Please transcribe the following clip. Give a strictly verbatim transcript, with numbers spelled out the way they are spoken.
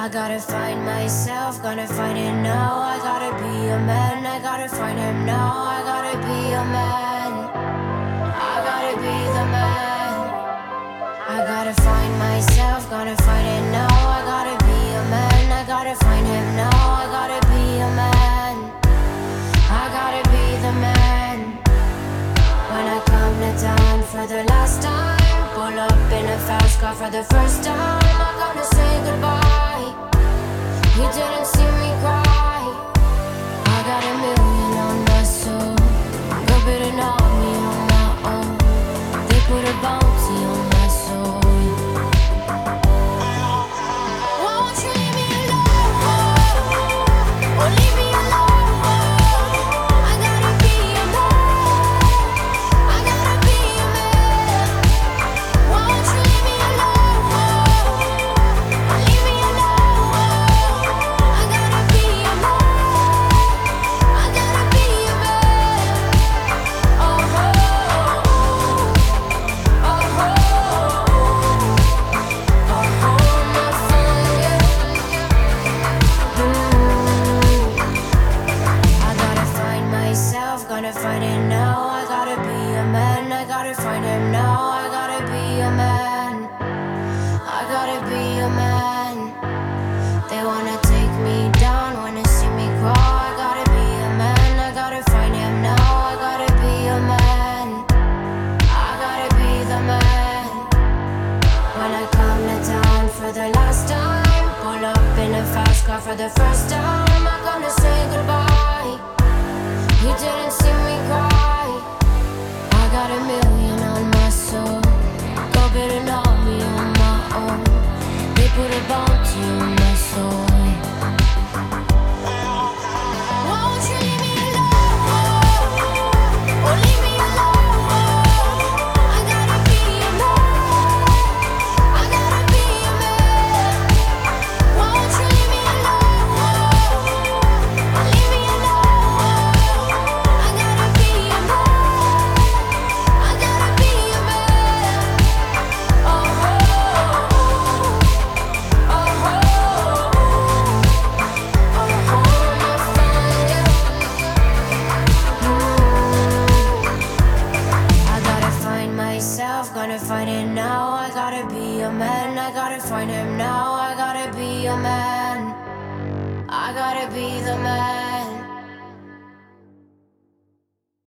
I gotta find myself, gotta find it now. I gotta be a man, I gotta find him now. I gotta be a man, I gotta be the man. I gotta find myself, gotta find it now. I gotta be a man, I gotta find him now. I gotta be a man, I gotta be the man. When I come to town for the last time, pull up in a fast car for the first time, I'm gonna say goodbye. You didn't see me cry. I got a million on my soul, go bit an army on my own. They put a bounty on my soul. Won't you leave me alone? Or leave me alone? I gotta be a man, I gotta be a man. Won't you leave me alone? Or leave me alone? I gotta be a man, I gotta be a man. Oh, oh, oh, oh, oh, my fire. I gotta find myself, gotta find it now. I gotta be a man, I gotta find him now. I gotta be a man, I gotta be a man. They wanna take me down, wanna see me crawl. I gotta be a man, I gotta find him now. I gotta be a man, I gotta be the man. When I come to town for the last time, pull up in a fast car for the first time, I'm gonna say goodbye. You didn't see me cry. I got a million